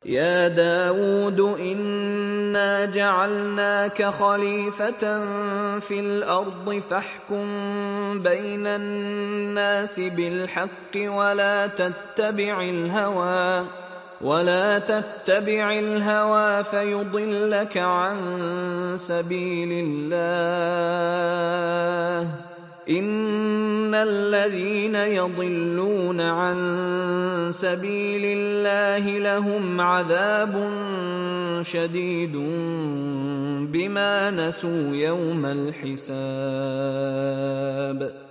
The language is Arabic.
يا داود إنا جعلناك خليفة في الأرض فاحكم بين الناس بالحق ولا تتبع الهوى فيضلك عن سبيل الله. إن الذين يضلون عن سبيل الله لهم عذاب شديد بما نسوا يوم الحساب.